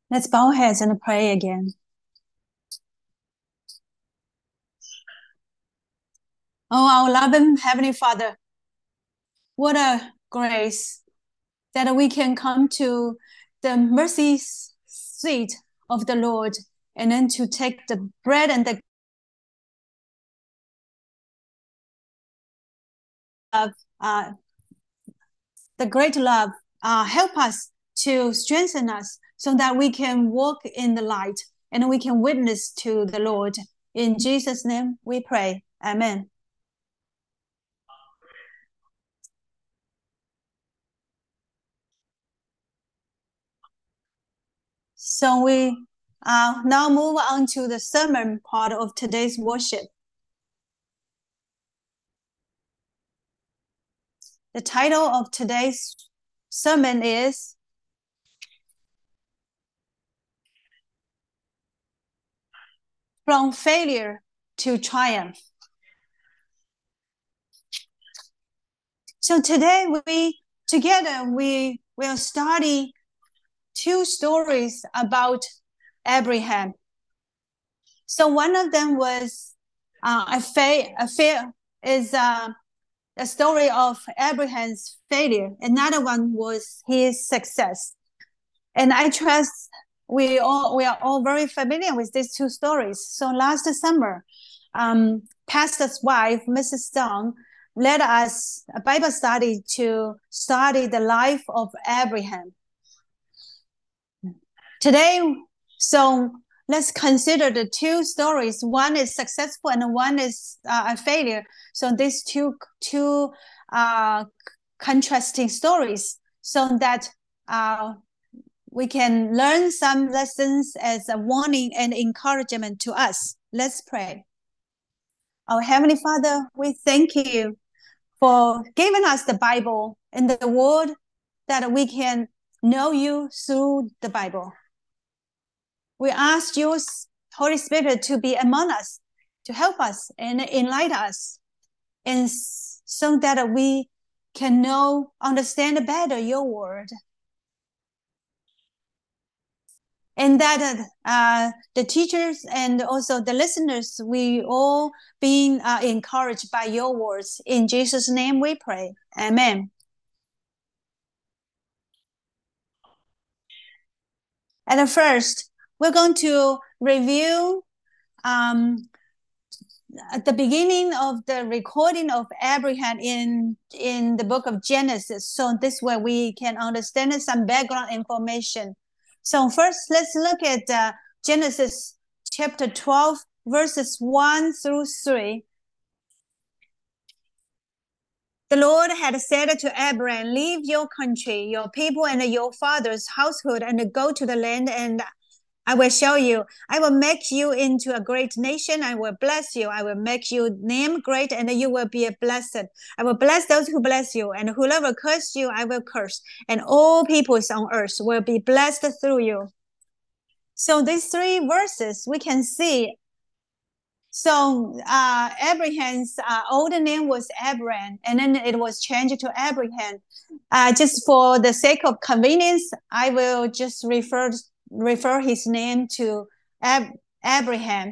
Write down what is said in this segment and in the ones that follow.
Let's bow heads and pray again. Oh, our loving Heavenly Father, what a grace that we can come to the mercy seat of the Lord and then to take the bread and the love, the great love, help us to strengthen us so that we can walk in the light and we can witness to the Lord. In Jesus' name we pray. Amen. So we now move on to the sermon part of today's worship. The title of today's sermon is From Failure to Triumph. So today we will study two stories about Abraham. So one of them was a story of Abraham's failure. Another one was his success. And I trust we are all very familiar with these two stories. So last summer, Pastor's wife, Mrs. Stone, led us a Bible study to study the life of Abraham. Today, so let's consider the two stories. One is successful and one is a failure. So these two contrasting stories, so that we can learn some lessons as a warning and encouragement to us. Let's pray. Our Heavenly Father, we thank you for giving us the Bible and the word that we can know you through the Bible. We ask your Holy Spirit to be among us, to help us and enlighten us, and so that we can understand better your word. And that the teachers and also the listeners, we all being encouraged by your words. In Jesus' name we pray. Amen. And first, we're going to review at the beginning of the recording of Abraham in the book of Genesis. So this way we can understand some background information. So first, let's look at Genesis chapter 12, verses 1 through 3. The Lord had said to Abraham, leave your country, your people, and your father's household, and go to the land and I will show you. I will make you into a great nation. I will bless you. I will make your name great, and you will be blessed. I will bless those who bless you, and whoever curse you, I will curse. And all peoples on earth will be blessed through you. So these three verses, we can see. So Abraham's old name was Abram, and then it was changed to Abraham. Just for the sake of convenience, I will just refer his name to Abraham.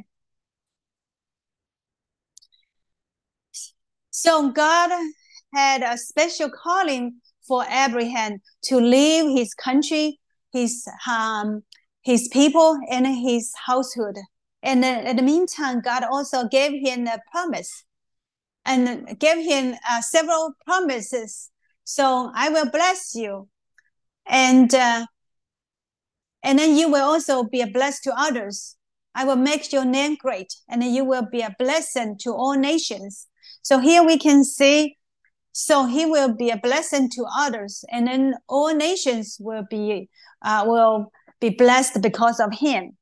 So God had a special calling for Abraham to leave his country, his people, and his household. And in the meantime, God also gave him a promise and gave him several promises. So I will bless you, and then you will also be a blessed to others. I will make your name great, and then you will be a blessing to all nations. So here we can see, so he will be a blessing to others, and then all nations will be blessed because of him.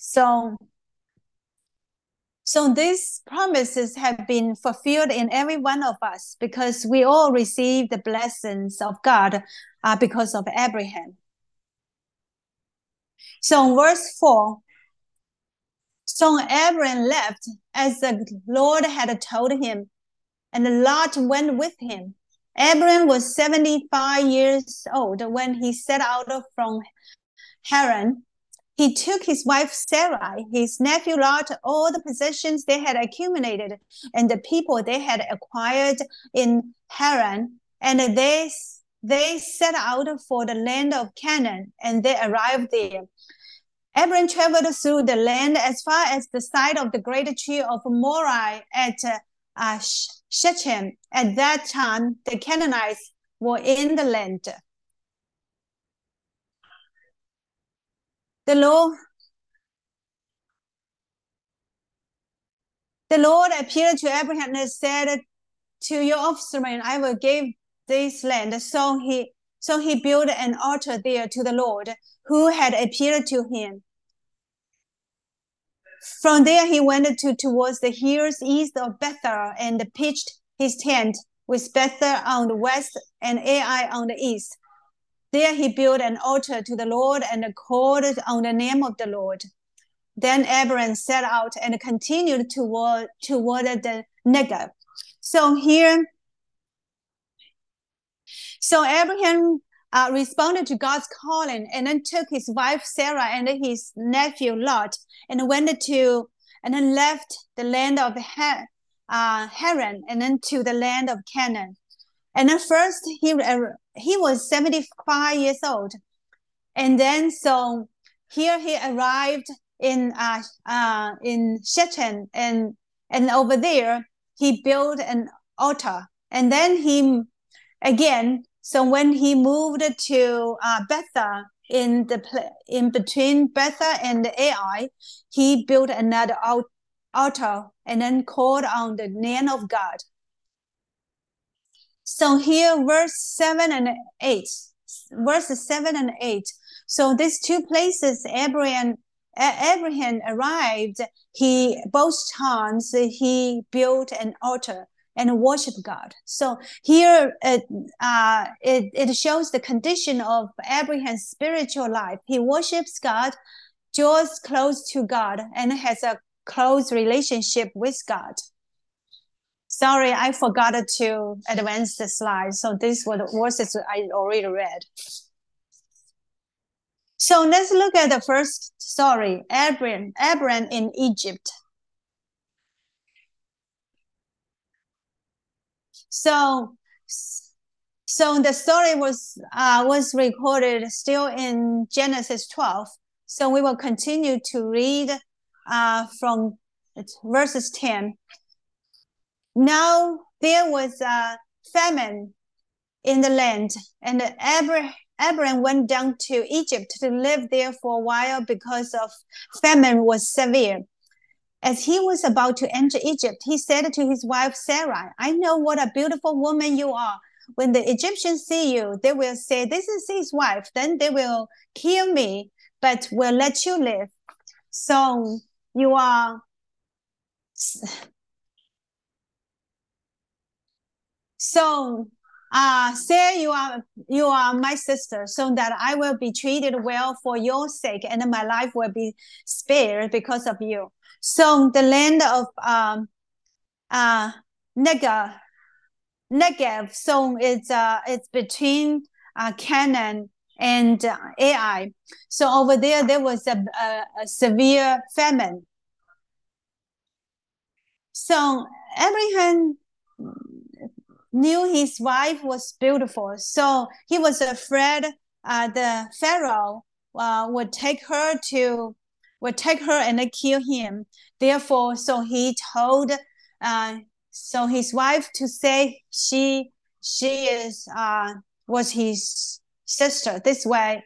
So these promises have been fulfilled in every one of us because we all receive the blessings of God because of Abraham. So verse 4, so Abraham left as the Lord had told him, and Lot went with him. Abraham was 75 years old when he set out from Haran. he took his wife Sarai, his nephew Lot, all the possessions they had accumulated, and the people they had acquired in Haran, and they set out for the land of Canaan, and they arrived there. Abram traveled through the land as far as the site of the great tree of Moreh at Shechem. At that time, the Canaanites were in the land. The Lord appeared to Abraham and said, "To your offspring I will give this land." So he built an altar there to the Lord, who had appeared to him. From there he went towards the hills east of Bethel and pitched his tent, with Bethel on the west and Ai on the east. There he built an altar to the Lord and called on the name of the Lord. Then Abram set out and continued toward the Negev. So Abraham responded to God's calling, and then took his wife Sarah and his nephew Lot, and then left the land of Haran, and then to the land of Canaan. And at first he was 75 years old, and then so here he arrived in Shechem, and over there he built an altar, and then he again. So when he moved to Bethel, in between Bethel and Ai, he built another altar and then called on the name of God. So here, verses 7 and 8. So these two places, Abraham arrived. Both times he built an altar and worship God. So here it shows the condition of Abraham's spiritual life. He worships God, draws close to God, and has a close relationship with God. Sorry, I forgot to advance the slide. So these were the verses I already read. So let's look at the first story, Abram in Egypt. So the story was recorded still in Genesis 12. So we will continue to read from verses 10. Now there was a famine in the land, and Abram went down to Egypt to live there for a while because of famine was severe. As he was about to enter Egypt, he said to his wife Sarai, "I know what a beautiful woman you are. When the Egyptians see you, they will say, 'This is his wife.' Then they will kill me, but will let you live." So you are... So say you are my sister, so that I will be treated well for your sake, and my life will be spared because of you. So the land of Negev, so it's between Canaan and Ai. So over there was a severe famine. So Abraham knew his wife was beautiful, so he was afraid the Pharaoh would take her and kill him. Therefore, so he told his wife to say she was his sister. This way,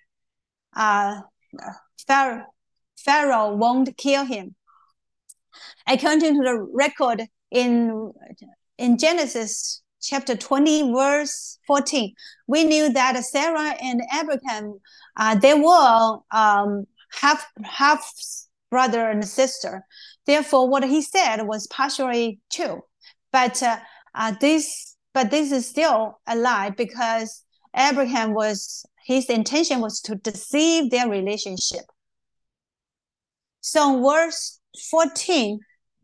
Pharaoh won't kill him. According to the record in Genesis chapter 20, verse 14, we knew that Sarah and Abraham, they were half brother and sister. Therefore, what he said was partially true. But this is still a lie, because his intention was to deceive their relationship. So verse 14,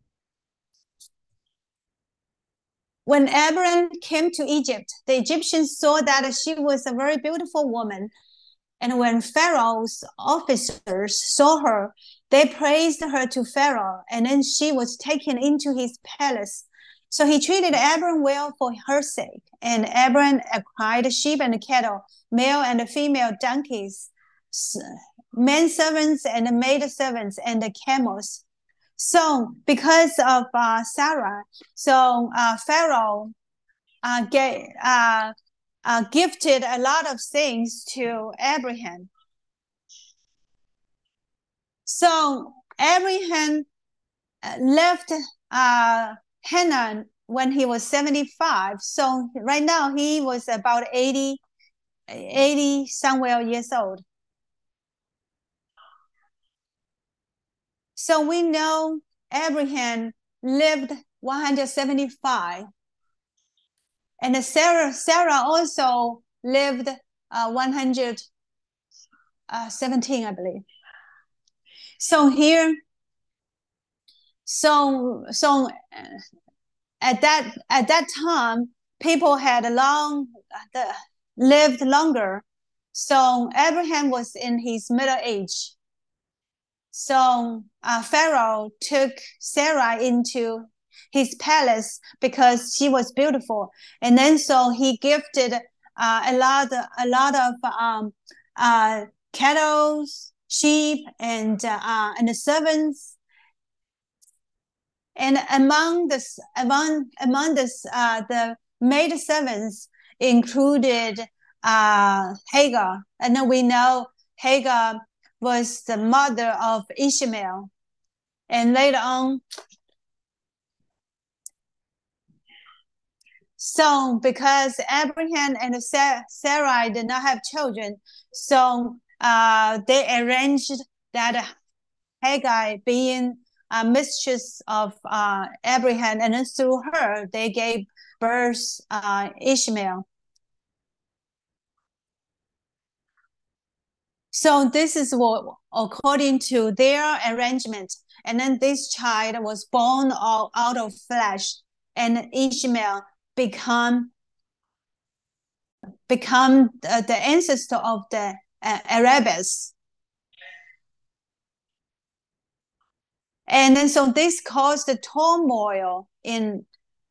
when Abram came to Egypt, the Egyptians saw that she was a very beautiful woman, And when Pharaoh's officers saw her, they praised her to Pharaoh, and then she was taken into his palace. So he treated Abram well for her sake, and Abram acquired sheep and cattle, male and female donkeys, men servants and maid servants, and camels. So because of Sarah, Pharaoh gifted a lot of things to Abraham. So Abraham left Haran when he was 75. So right now he was about 80 somewhere years old. So we know Abraham lived 175. And Sarah also lived 117, I believe. So here, at that time, people had lived longer. So Abraham was in his middle age. So Pharaoh took Sarah into his palace because she was beautiful, and then so he gifted a lot of cattle, sheep, and the servants. And among the maid servants included Hagar, and then we know Hagar was the mother of Ishmael, and later on. So because Abraham and Sarai did not have children, so they arranged that Hagar being mistress of Abraham, and then through her they gave birth Ishmael. So this is what, according to their arrangement, and then this child was born out of flesh, and Ishmael become the ancestor of the Arabs. And then so this caused the turmoil in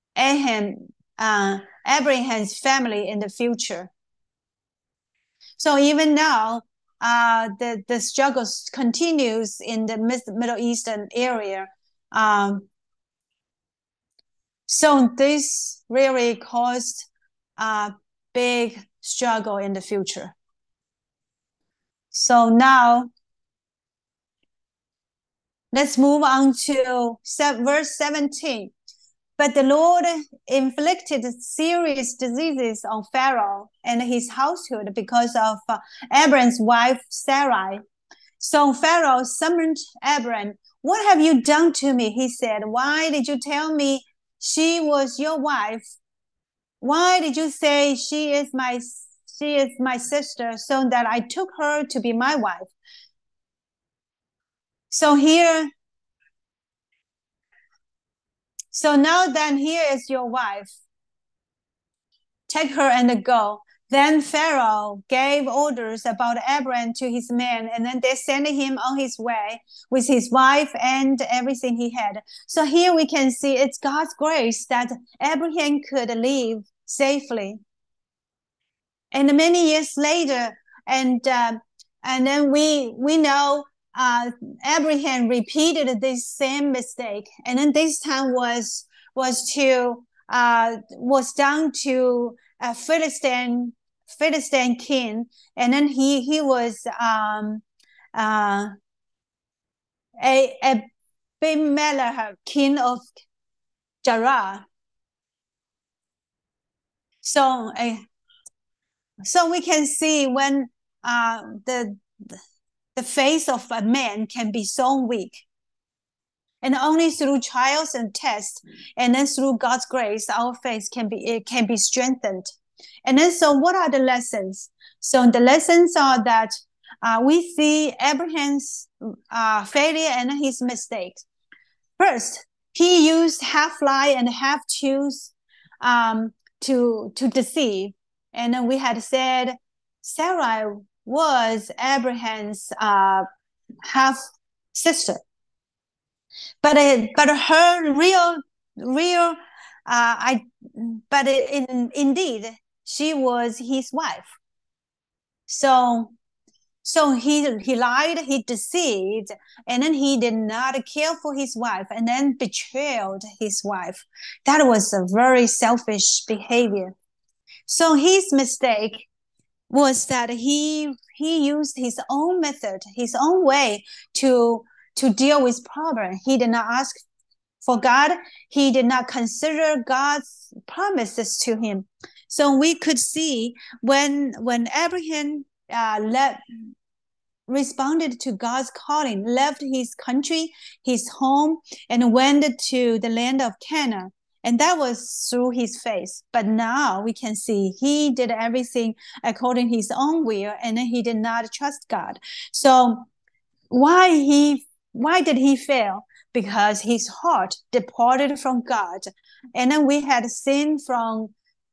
Abraham's family in the future. So even now, the struggles continues in the Middle Eastern area. So this really caused a big struggle in the future. So now, let's move on to verse 17. But the Lord inflicted serious diseases on Pharaoh and his household because of Abram's wife Sarai. So Pharaoh summoned Abram. "What have you done to me?" he said. "Why did you tell me she was your wife? Why did you say she is my sister, so that I took her to be my wife?" So now then, here is your wife. Take her and go. Then Pharaoh gave orders about Abram to his men, and then they sent him on his way with his wife and everything he had. So here we can see it's God's grace that Abraham could live safely. And many years later, and then we know Abraham repeated this same mistake, and then this time was down to a Philistine king, and then he was Abimelech, king of Gerar. So we can see when the faith of a man can be so weak, and only through trials and tests, and then through God's grace, our faith can be strengthened. And then so what are the lessons? So the lessons are that we see Abraham's failure and his mistakes. First, he used half lie and half truth to deceive. And then we had said Sarah was Abraham's half sister, but her real I but indeed she was his wife. So he lied, he deceived, and then he did not care for his wife, and then betrayed his wife. That was a very selfish behavior. So his mistake was that he used his own method, his own way to deal with problem. He did not ask for God. He did not consider God's promises to him. So we could see when Abraham responded to God's calling, left his country, his home, and went to the land of Canaan. And that was through his faith. But now we can see he did everything according to his own will, and he did not trust God. So why did he fail? Because his heart departed from God. And then we had seen from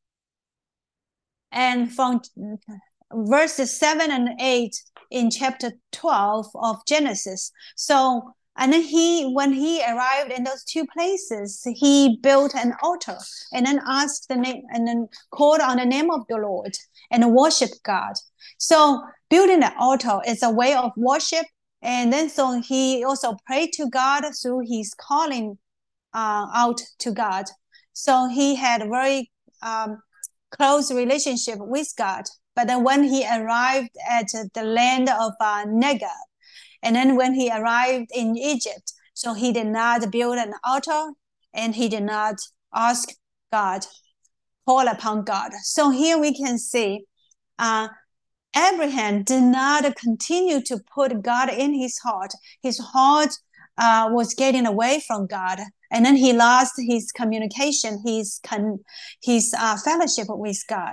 verses 7 and 8 in chapter 12 of Genesis. So, and then when he arrived in those two places, he built an altar and then asked the name and then called on the name of the Lord and worshiped God. So building an altar is a way of worship. And then so he also prayed to God through his calling out to God. So he had a very close relationship with God. But then when he arrived at the land of Negev, and then when he arrived in Egypt, so he did not build an altar and he did not ask God, call upon God. So here we can see Abraham did not continue to put God in his heart. His heart was getting away from God. And then he lost his communication, his fellowship with God.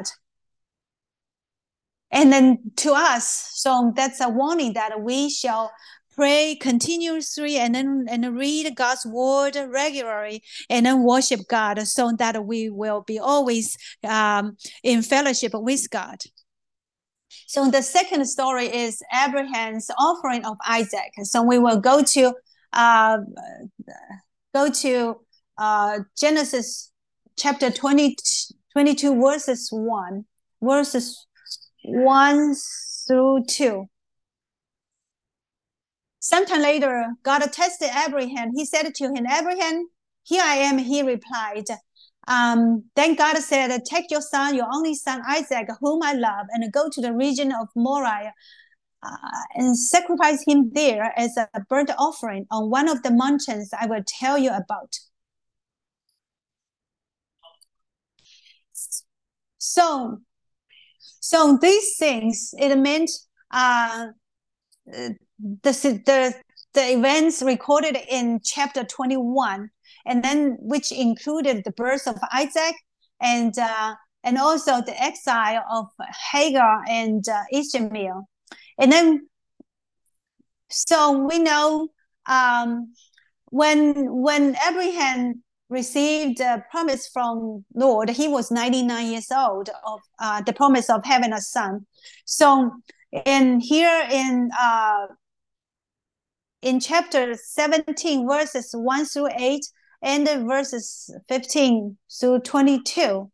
And then to us, so that's a warning that we shall pray continuously and then read God's word regularly and then worship God so that we will be always in fellowship with God. So the second story is Abraham's offering of Isaac. So we will go to Genesis chapter 22 verses 1 through 2. Sometime later, God tested Abraham. He said to him, Abraham, here I am, he replied. Then God said, take your son, your only son Isaac, whom I love, and go to the region of Moriah and sacrifice him there as a burnt offering on one of the mountains I will tell you about. So these things, it meant the events recorded in chapter 21, and then which included the birth of Isaac and also the exile of Hagar and Ishmael. And then, so we know when Abraham received a promise from Lord, he was 99 years old of the promise of having a son. So in chapter 17, verses 1 through 8, and verses 15 through 22.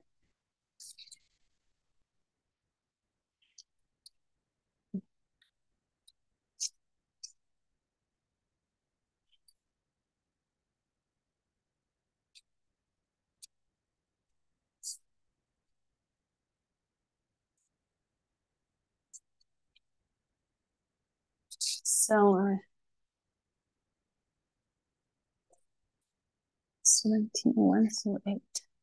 So 21 through 8.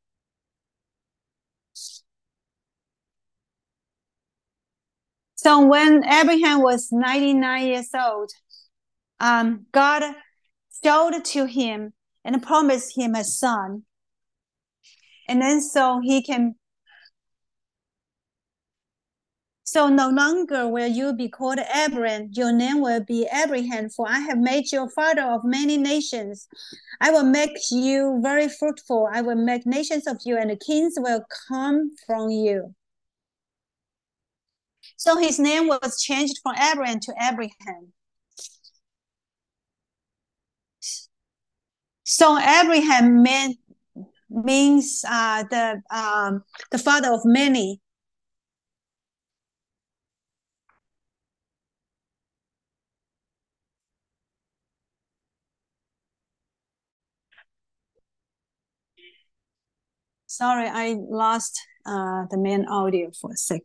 So when Abraham was 99 years old, God showed to him and promised him a son. And then so no longer will you be called Abram, your name will be Abraham, for I have made you a father of many nations. I will make you very fruitful. I will make nations of you, and the kings will come from you. So his name was changed from Abraham to Abraham. So Abraham means the father of many. Sorry, I lost the main audio for a sec.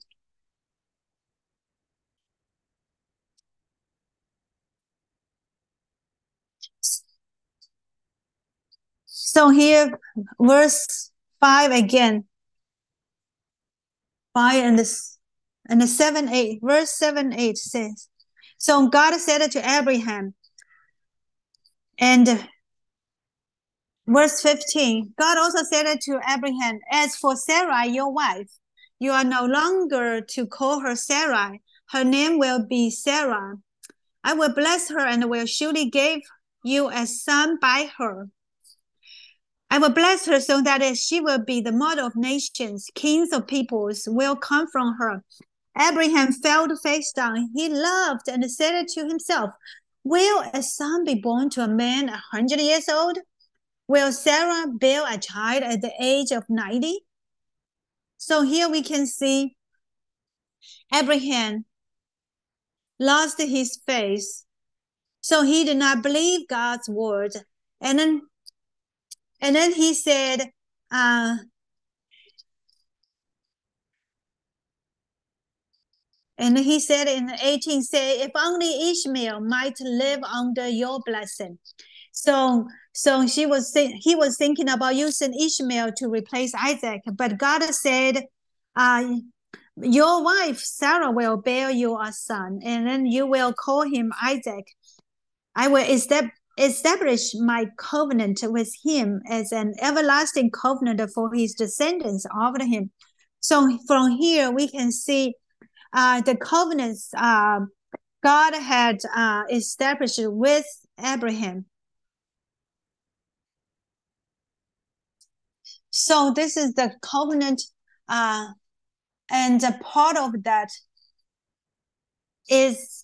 So here, verse 5 again. 5 and the 7, 8. Verse 7, 8 says, so God said to Abraham, and verse 15, God also said to Abraham, as for Sarai, your wife, you are no longer to call her Sarai. Her name will be Sarah. I will bless her and will surely give you a son by her. I will bless her so that she will be the mother of nations. Kings of peoples will come from her. Abraham fell face down. He laughed and said to himself, will a son be born to a man 100 years old? Will Sarah bear a child at the age of 90? So here we can see Abraham lost his faith. So he did not believe God's word. And then he said, and he said in 18, say, if only Ishmael might live under your blessing. So he was thinking about using Ishmael to replace Isaac, but God said, your wife Sarah will bear you a son, and then you will call him Isaac. I will establish my covenant with him as an everlasting covenant for his descendants after him. So from here we can see the covenants God had established with Abraham. So this is the covenant, and a part of that is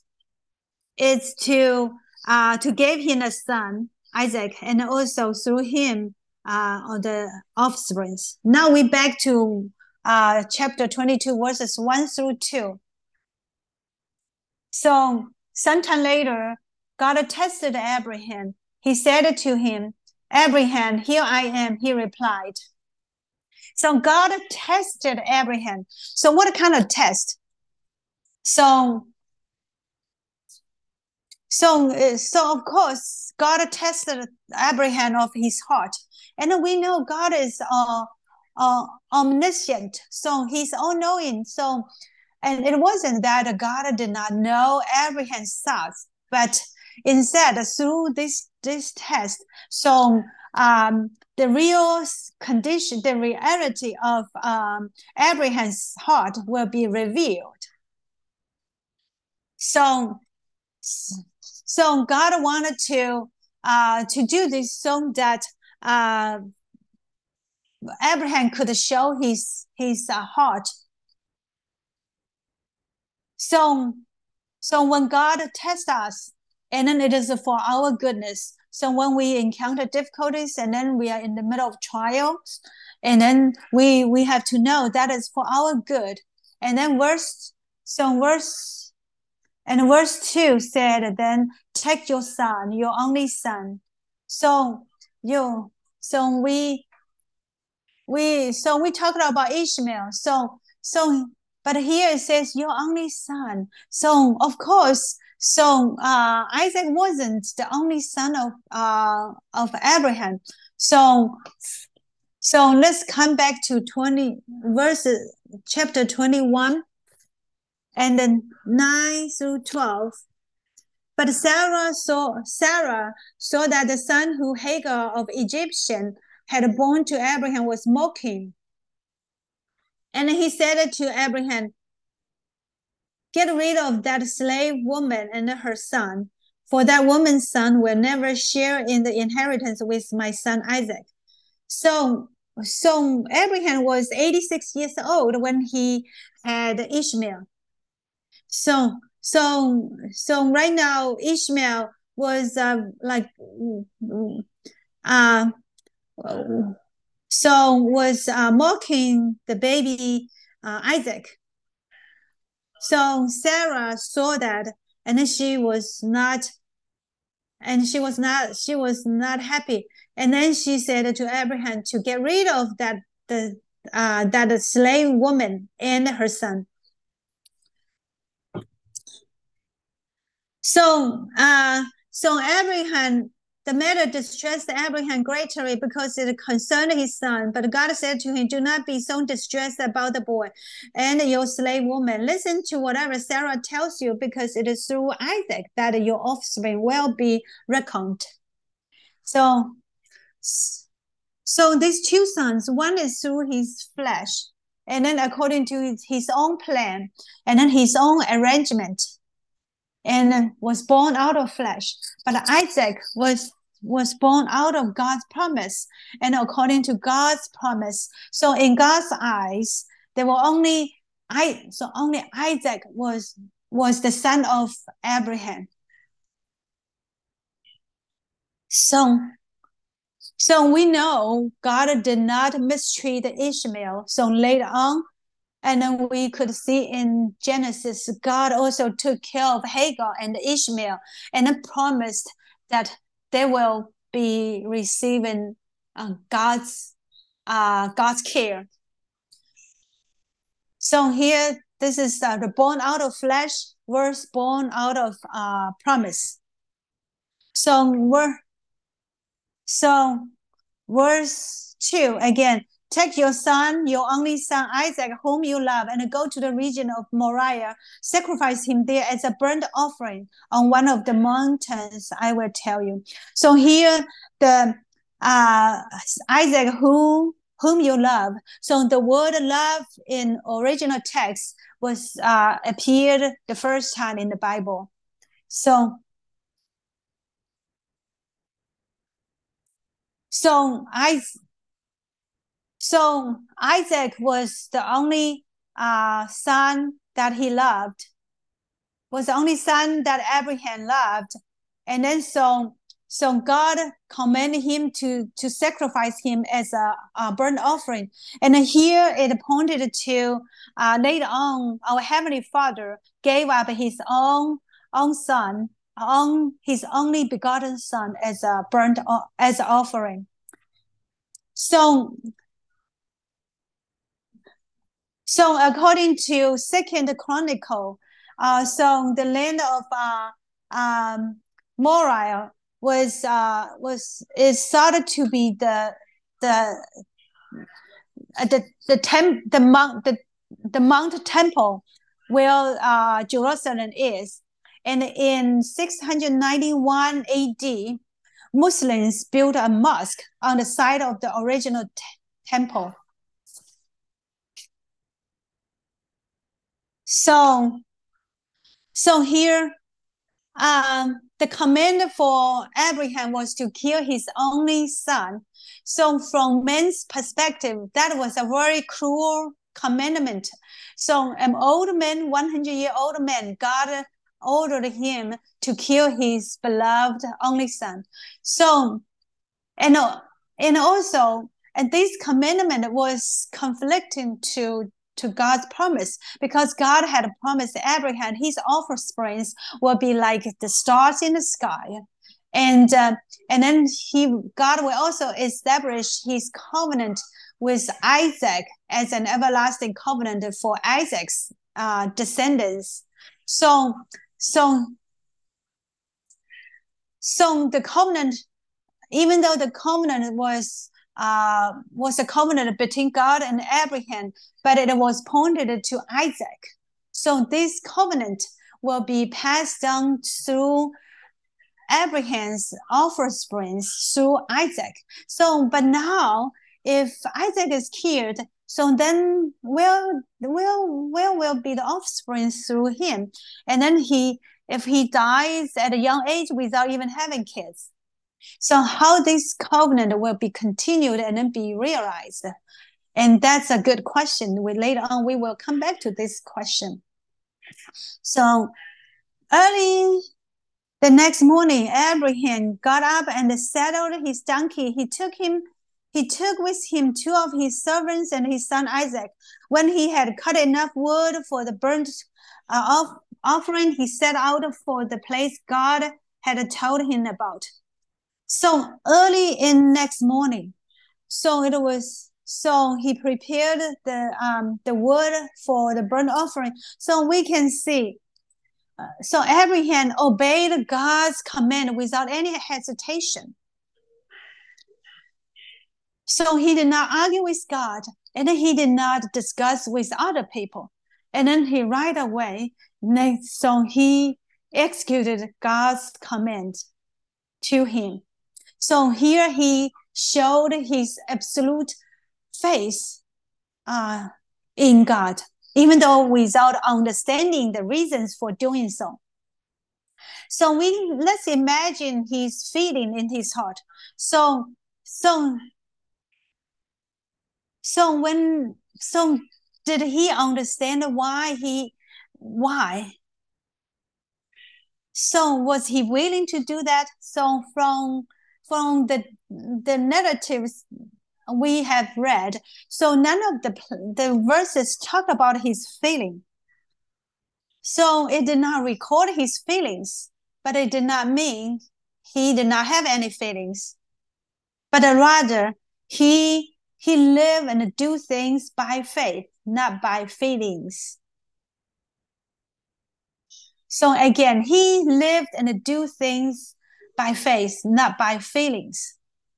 to give him a son, Isaac, and also through him the offsprings. Now we back to chapter 22, verses 1 through 2. So sometime later, God tested Abraham. He said to him, Abraham, here I am, he replied. So God tested Abraham. So what kind of test? So of course, God tested Abraham of his heart. And we know God is omniscient. So he's all-knowing. So, and it wasn't that God did not know Abraham's thoughts, but instead through this test, so the real condition, the reality of Abraham's heart will be revealed. So God wanted to do this so that Abraham could show his heart. So when God tests us, and then it is for our goodness. So when we encounter difficulties, and then we are in the middle of trials, and then we have to know that is for our good. And then verse 2 said, then take your son, your only son. So we talked about Ishmael. But here it says your only son. So of course, Isaac wasn't the only son of Abraham. So let's come back to chapter 21, and then 9 through 12. But Sarah saw that the son who Hagar of Egyptian had born to Abraham was mocking. And he said to Abraham, get rid of that slave woman and her son, for that woman's son will never share in the inheritance with my son Isaac. So Abraham was 86 years old when he had Ishmael. So right now Ishmael was uh mocking the baby Isaac. So Sarah saw that, and then she was not happy. And then she said to Abraham to get rid of that slave woman and her son. So Abraham, the matter distressed Abraham greatly because it concerned his son. But God said to him, "Do not be so distressed about the boy and your slave woman. Listen to whatever Sarah tells you, because it is through Isaac that your offspring will be reckoned." So, so these two sons, one is through his flesh, and then according to his own plan, and then his own arrangement, and was born out of flesh. But Isaac was born out of God's promise and according to God's promise. So in God's eyes, there were only Isaac was the son of Abraham. So we know God did not mistreat Ishmael. So later on, and then we could see in Genesis, God also took care of Hagar and Ishmael, and then promised that they will be receiving God's care. So here, this is the born out of flesh versus born out of promise. So verse 2 again. Take your son, your only son Isaac, whom you love, and go to the region of Moriah. Sacrifice him there as a burnt offering on one of the mountains I will tell you. So here, the Isaac, whom you love. So the word love in original text was appeared the first time in the Bible. So Isaac was the only son that he loved, was the only son that Abraham loved. And then so God commanded him to sacrifice him as a burnt offering. And here it pointed to later on, our Heavenly Father gave up his own son, his only begotten son as a as an offering. So according to Second Chronicle, so the land of Moriah is thought to be the Mount Temple where Jerusalem is, and in 691 A.D., Muslims built a mosque on the site of the original temple. So here, the command for Abraham was to kill his only son. So from man's perspective, that was a very cruel commandment. So an old man, 100-year-old man, God ordered him to kill his beloved only son. So, and this commandment was conflicting to God's promise, because God had promised Abraham his offspring will be like the stars in the sky, and then God will also establish his covenant with Isaac as an everlasting covenant for Isaac's descendants. So the covenant, even though the covenant was a covenant between God and Abraham, but it was pointed to Isaac. So this covenant will be passed down through Abraham's offspring through Isaac. So, but now, if Isaac is killed, so then where will be the offspring through him? And then if he dies at a young age without even having kids, so how this covenant will be continued and then be realized? And that's a good question. Later on, we will come back to this question. So early the next morning, Abraham got up and saddled his donkey. He took with him two of his servants and his son Isaac. When he had cut enough wood for the burnt offering, he set out for the place God had told him about. So early in next morning, so he prepared the wood for the burnt offering. So we can see. So Abraham obeyed God's command without any hesitation. So he did not argue with God, and then he did not discuss with other people. And then he right away, so he executed God's command to him. So here he showed his absolute faith in God, even though without understanding the reasons for doing so. So let's imagine his feeling in his heart. So did he understand why? So was he willing to do that? So from the narratives we have read, so none of the verses talk about his feeling. So it did not record his feelings, but it did not mean he did not have any feelings. But rather, he live and do things by faith, not by feelings. So again, he lived and do things by faith, not by feelings.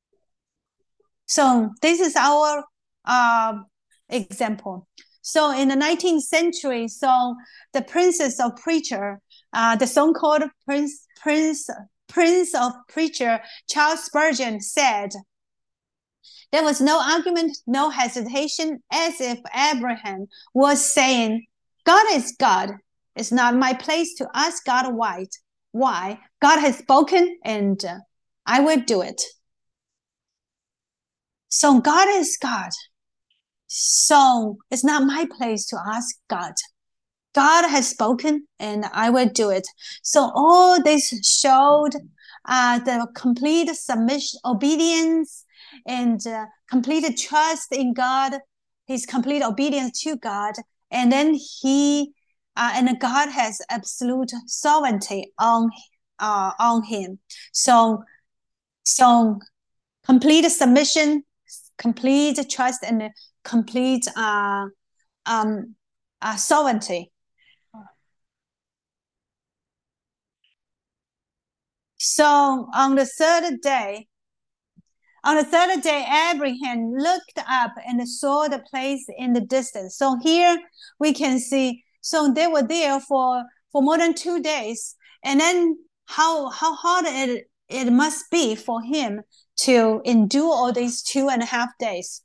So this is our example. So in the 19th century, so the Princess of Preacher, the song called Prince of Preacher, Charles Spurgeon said, there was no argument, no hesitation, as if Abraham was saying, God is God. It's not my place to ask God why. God has spoken and I will do it. So God is God. So it's not my place to ask God. God has spoken and I will do it. So all this showed the complete submission, obedience, and complete trust in God, his complete obedience to God. And then and God has absolute sovereignty on him. So complete submission, complete trust, and complete sovereignty. So on the third day, Abraham looked up and saw the place in the distance. So here we can see, so they were there for more than 2 days. And then how hard it must be for him to endure all these 2.5 days.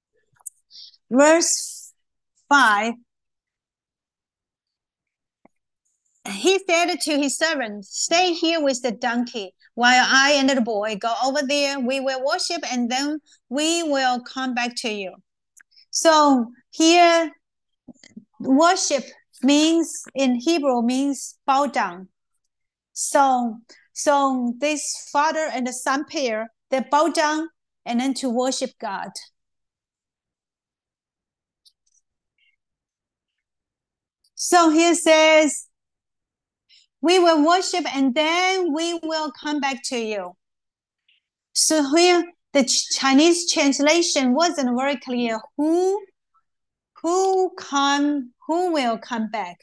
Verse 5, he said to his servant, stay here with the donkey while I and the boy go over there. We will worship and then we will come back to you. So here, worship in Hebrew means bow down. So this father and the son pair, they bow down and then to worship God. So here says, we will worship and then we will come back to you. So here the Chinese translation wasn't very clear. Who will come back?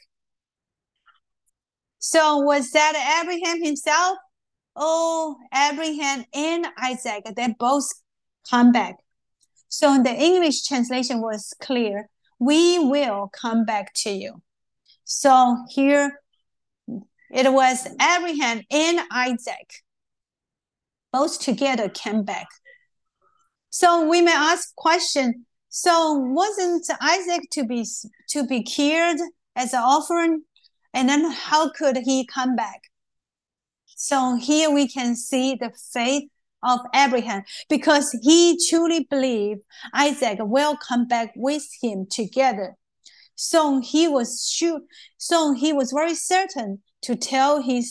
So was that Abraham himself? Oh, Abraham and Isaac, they both come back. So the English translation was clear. We will come back to you. So here it was Abraham and Isaac. Both together came back. So we may ask question. So wasn't Isaac to be killed as an offering? And then how could he come back? So here we can see the faith of Abraham, because he truly believed Isaac will come back with him together. So he was sure. So he was very certain to tell his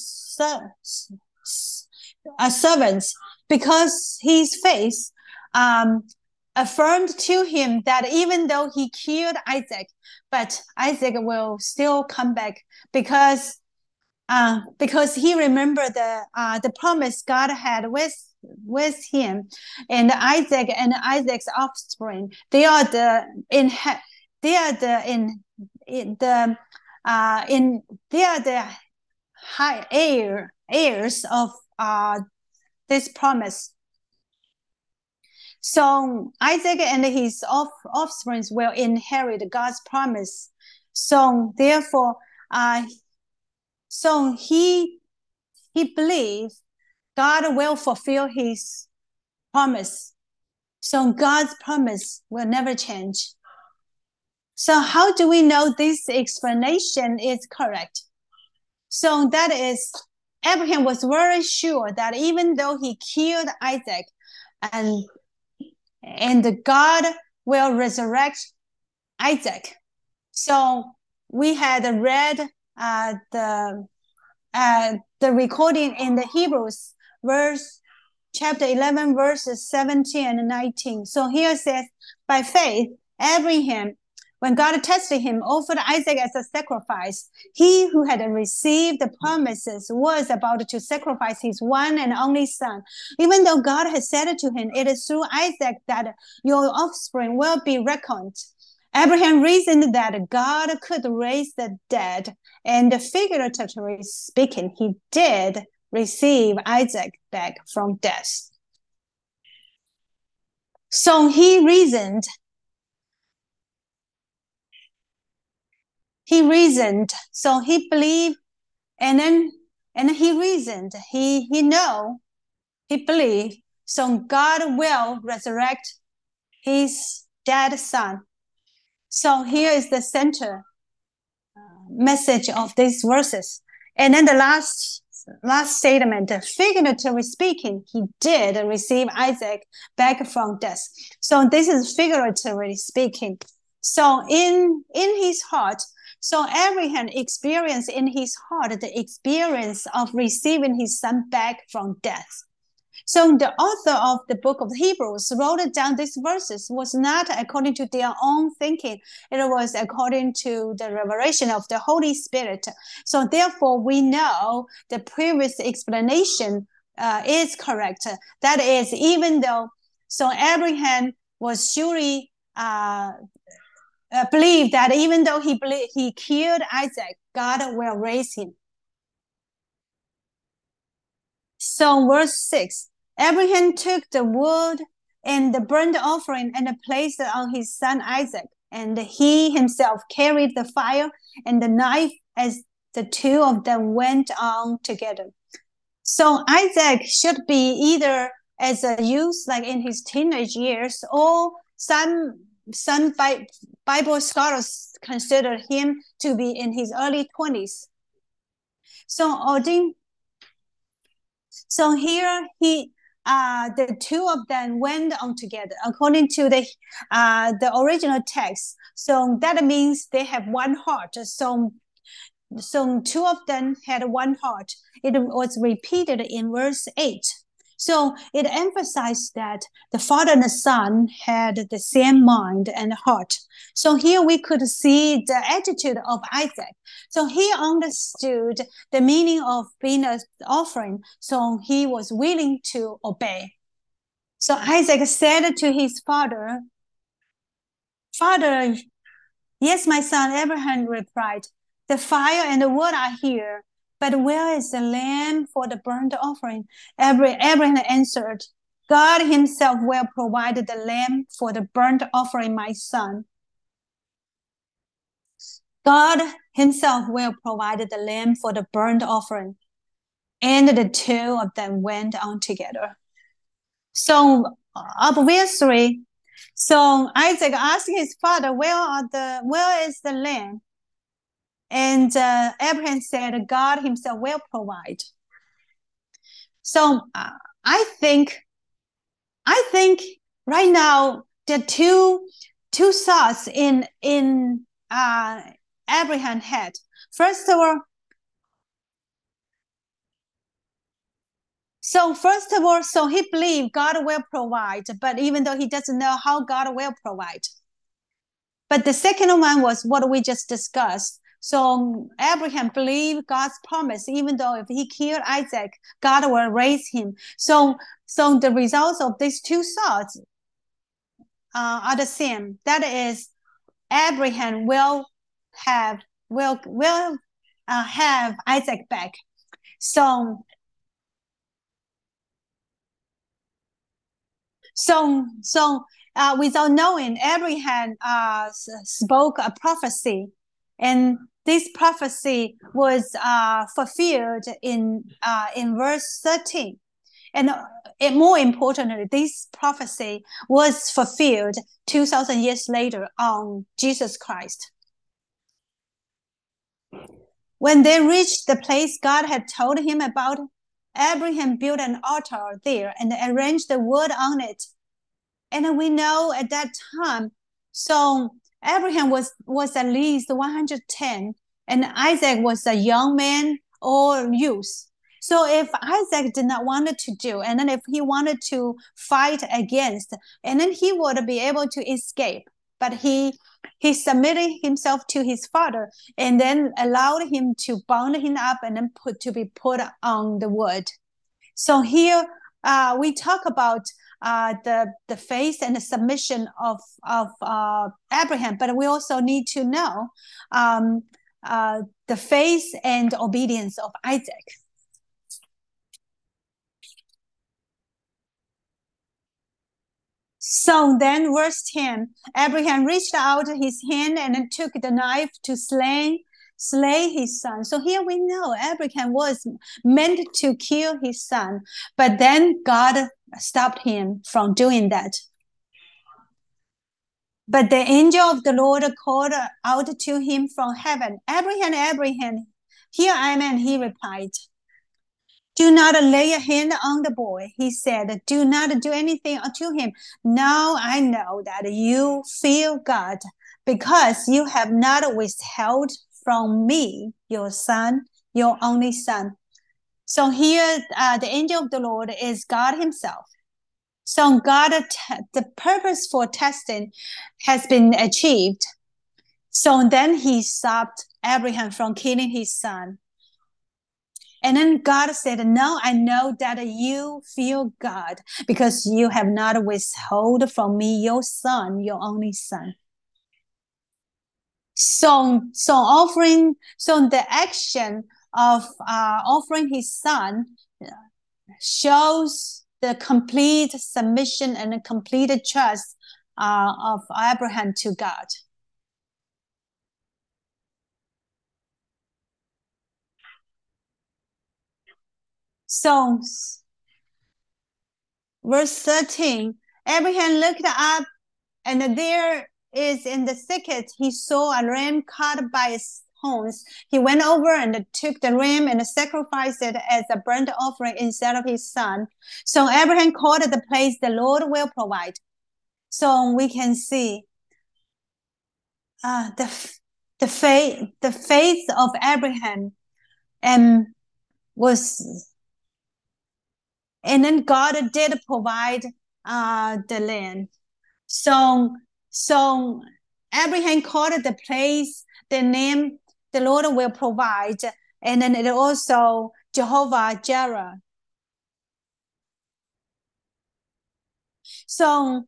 servants, because his faith affirmed to him that even though he killed Isaac, but Isaac will still come back, because he remembered the promise God had with him, and Isaac and Isaac's offspring. They are the in they are the in the in they are the heirs of this promise. So Isaac and his offspring will inherit God's promise. So therefore, so he believed God will fulfill his promise. So God's promise will never change. So how do we know this explanation is correct? So that is, Abraham was very sure that even though he killed Isaac, and God will resurrect Isaac. So we had read the recording in the Hebrews chapter 11, verses 17 and 19. So here it says, by faith, Abraham, when God tested him, offered Isaac as a sacrifice. He who had received the promises was about to sacrifice his one and only son. Even though God had said to him, it is through Isaac that your offspring will be reckoned. Abraham reasoned that God could raise the dead, and figuratively speaking, he did receive Isaac back from death. So he reasoned, so he believed, and he reasoned, he believed, so God will resurrect his dead son. So here is the center message of these verses. And then the last statement, figuratively speaking, he did receive Isaac back from death. So this is figuratively speaking. So in his heart, so Abraham experienced in his heart the experience of receiving his son back from death. So the author of the book of Hebrews wrote down these verses was not according to their own thinking. It was according to the revelation of the Holy Spirit. So therefore, we know the previous explanation is correct. That is, even though, so Abraham was surely believed that even though he killed Isaac, God will raise him. So verse 6, Abraham took the wood and the burnt offering and placed it on his son Isaac, and he himself carried the fire and the knife as the two of them went on together. So Isaac should be either as a youth, like in his teenage years, or some Bible scholars consider him to be in his early 20s. So here the two of them went on together according to the original text. So that means they have one heart. So two of them had one heart. It was repeated in verse 8. So it emphasized that the father and the son had the same mind and heart. So here we could see the attitude of Isaac. So he understood the meaning of being an offering. So he was willing to obey. So Isaac said to his father, "Father, yes, my son," Abraham replied, "the fire and the wood are here, but where is the lamb for the burnt offering?" Abraham answered, "God himself will provide the lamb for the burnt offering, my son." God himself will provide the lamb for the burnt offering. And the two of them went on together. So obviously, so Isaac asked his father, where is the lamb? And Abraham said, God himself will provide. So I think right now the two thoughts in Abraham had. First of all, so he believed God will provide, but even though he doesn't know how God will provide. But the second one was what we just discussed. So Abraham believed God's promise, even though if he killed Isaac, God will raise him. So the results of these two thoughts are the same. That is, Abraham will have Isaac back. So without knowing, Abraham spoke a prophecy, and this prophecy was fulfilled in verse 13. And more importantly, this prophecy was fulfilled 2,000 years later on Jesus Christ. When they reached the place God had told him about, Abraham built an altar there and arranged the wood on it. And we know at that time, so Abraham was at least 110, and Isaac was a young man or youth. So if Isaac did not want to do, and then if he wanted to fight against, and then he would be able to escape. But he submitted himself to his father, and then allowed him to bound him up and then be put on the wood. So here we talk about the faith and the submission of Abraham, but we also need to know the faith and obedience of Isaac. So then verse 10, Abraham reached out his hand and took the knife to slay his son. So here we know Abraham was meant to kill his son, but then God stopped him from doing that. But the angel of the Lord called out to him from heaven, Abraham, Abraham, here I am, he replied. Do not lay a hand on the boy, he said. Do not do anything to him. Now I know that you fear God, because you have not withheld from me your son, your only son. So here, the angel of the Lord is God himself. So the purpose for testing has been achieved. So then he stopped Abraham from killing his son. And then God said, no, I know that you fear God, because you have not withheld from me your son, your only son. So the action of offering his son shows the complete submission and the complete trust of Abraham to God. So, verse 13, Abraham looked up, and there is in the thicket, he saw a ram caught by its horns. He went over and took the ram and sacrificed it as a burnt offering instead of his son. So Abraham called the place, the Lord will provide. So we can see the faith of Abraham and then God did provide the land. So Abraham called the place, the name, the Lord will provide, and then it also Jehovah Jireh. So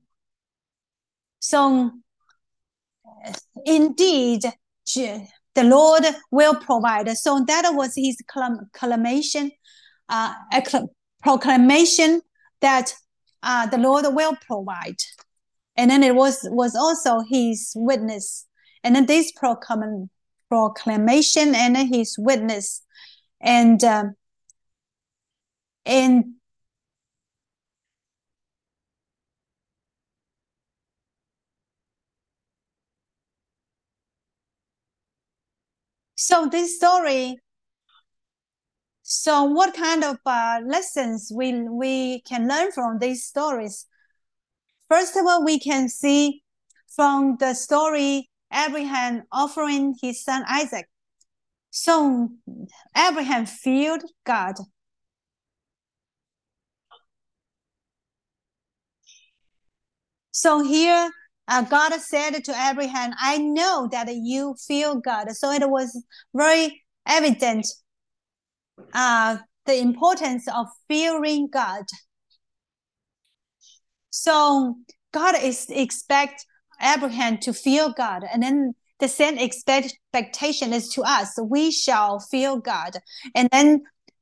indeed, the Lord will provide. So that was his proclamation that the Lord will provide. And then it was also his witness. And then this proclamation and his witness. And so this story, so what kind of lessons we can learn from these stories? First of all, we can see from the story Abraham offering his son Isaac. So Abraham feared God. So here God said to Abraham, I know that you fear God. So it was very evident the importance of fearing God. So God expect Abraham to fear God, and then the same expectation is to us. We shall fear God, and then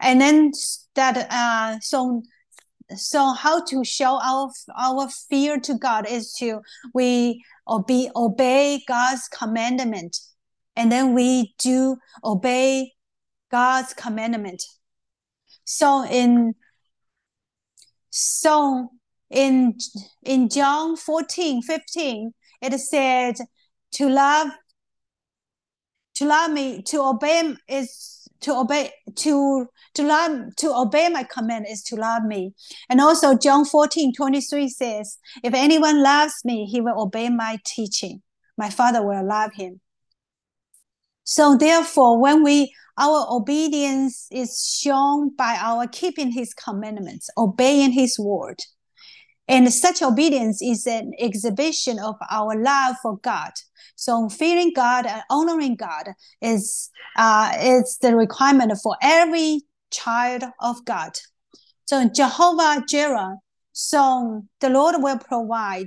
that so how to show our fear to God is to we obey God's commandment, and then we do obey God's commandment. So so in John 14:15, it said to love me, to obey is to obey to obey my command is to love me. And also John 14:23 says, if anyone loves me, he will obey my teaching. My Father will love him. So therefore, when our obedience is shown by our keeping his commandments, obeying his word. And such obedience is an exhibition of our love for God. So fearing God and honoring God is the requirement for every child of God. So Jehovah Jireh, so the Lord will provide.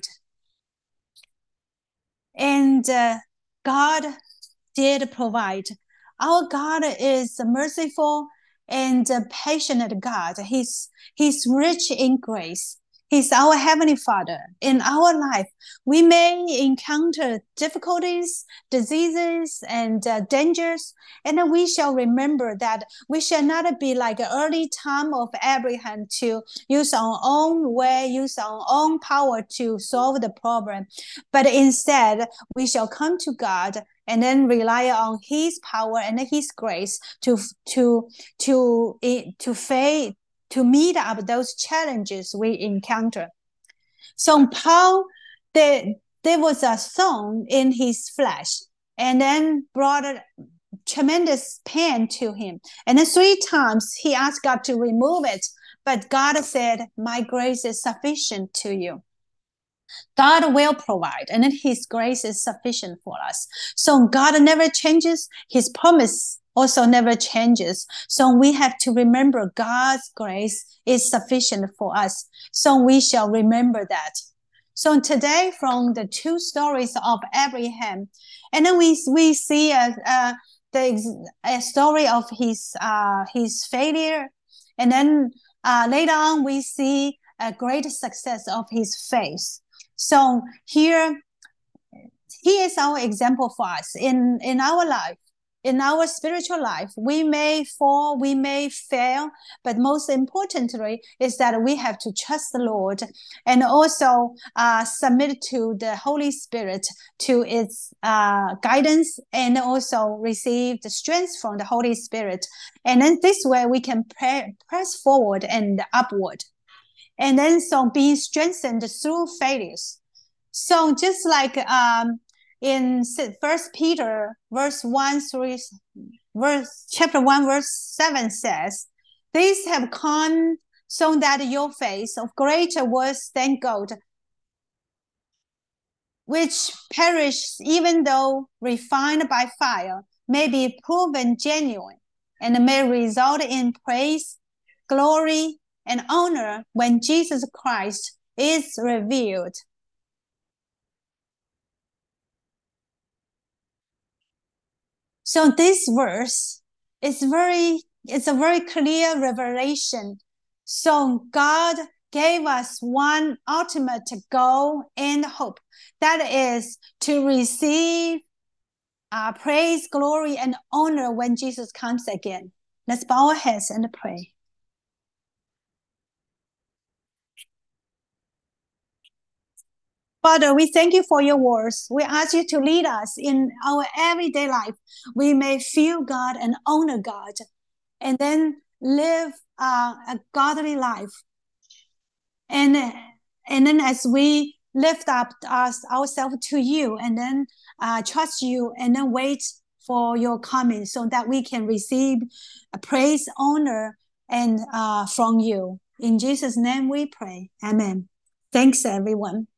And God did provide. Our God is merciful and passionate God. He's rich in grace. He's our Heavenly Father. In our life, we may encounter difficulties, diseases, and dangers, and we shall remember that we shall not be like the early time of Abraham to use our own way, use our own power to solve the problem, but instead we shall come to God and then rely on His power and His grace to meet up those challenges we encounter. So Paul, there was a thorn in his flesh, and then brought a tremendous pain to him. And then 3 times he asked God to remove it, but God said, "My grace is sufficient to you." God will provide, and then His grace is sufficient for us. So God never changes. His promise also never changes. So we have to remember God's grace is sufficient for us. So we shall remember that. So today, from the 2 stories of Abraham, and then we see a story of his failure, and then later on we see a great success of his faith. So here, he is our example for us in our life, in our spiritual life. We may fall, we may fail, but most importantly is that we have to trust the Lord and also submit to the Holy Spirit, to its guidance, and also receive the strength from the Holy Spirit. And then this way we can press forward and upward. And then so being strengthened through failures. So just like in 1 Peter chapter 1 verse 7 says, "These have come so that your faith of greater worth than gold, which perishes even though refined by fire, may be proven genuine, and may result in praise, glory, and honor when Jesus Christ is revealed." So this verse is it's a very clear revelation. So God gave us one ultimate goal and hope, that is to receive praise, glory, and honor when Jesus comes again. Let's bow our heads and pray. Father, we thank you for your words. We ask you to lead us in our everyday life. We may fear God and honor God, and then live a godly life. And then as we lift up ourselves to you, and then trust you, and then wait for your coming, so that we can receive praise, honor, and from you. In Jesus' name we pray. Amen. Thanks, everyone.